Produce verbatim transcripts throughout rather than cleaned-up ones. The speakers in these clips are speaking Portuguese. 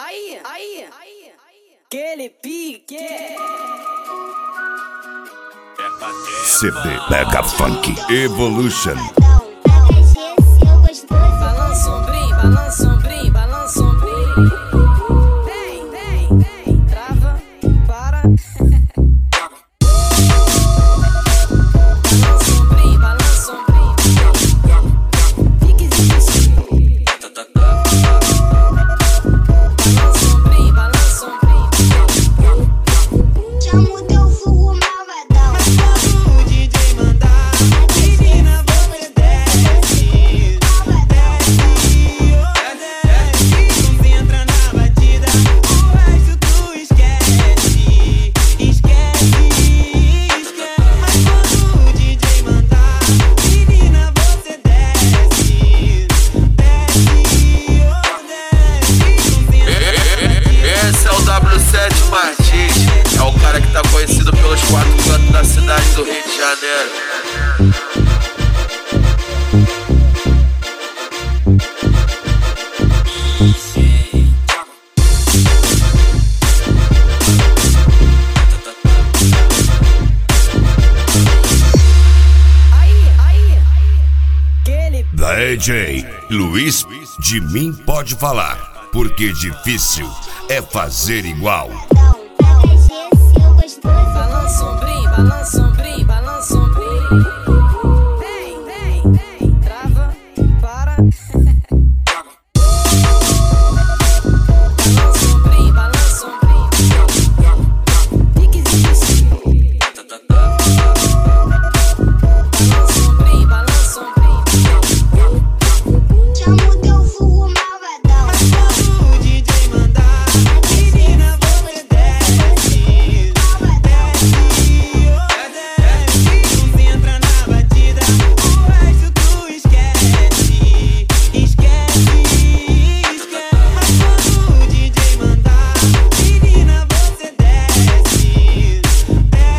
aí, aí, aquele pique. C D Mega Funk Evolution. Balança ombrim, balança ombrim, balança ombrim. Vem, vem, vem, trava, para. Balança ombrim, balança ombrim. Pique de pique. Balança ombrim, balança ombrim. Chama o teu fogo malvadão. Mas quando o D J mandar, menina, você desce, desce, desce, entra na batida, o resto tu esquece, esquece, esquece. Mas quando o D J mandar, menina, você desce, desce, desce, Esse é o W sete Martins, é o cara que tá conhecido pelos quatro cantos da cidade do Rio de Janeiro. Aí, aí, aquele D J Luiz, de mim pode falar, porque difícil é fazer igual. balança ombrim, balança ombrim, balança ombrim. Vem, vem, vem, trava, para. Balança ombrim, balança ombrim. Pique de pique. Balança ombrim, balança ombrim. Chama o teu fogo malvadão. mas quando o D J mandar, menina, você desce, desce, desce, entra na batida, o resto tu esquece, esquece, esquece. Mas quando o D J mandar, menina, você desce, desce,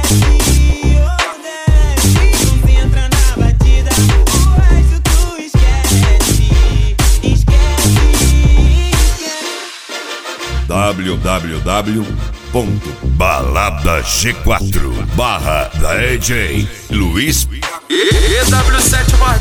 desce, entra na batida, o resto tu esquece, esquece, esquece. w w w ponto balada g quatro barra D J Luiz. E W sete Martins.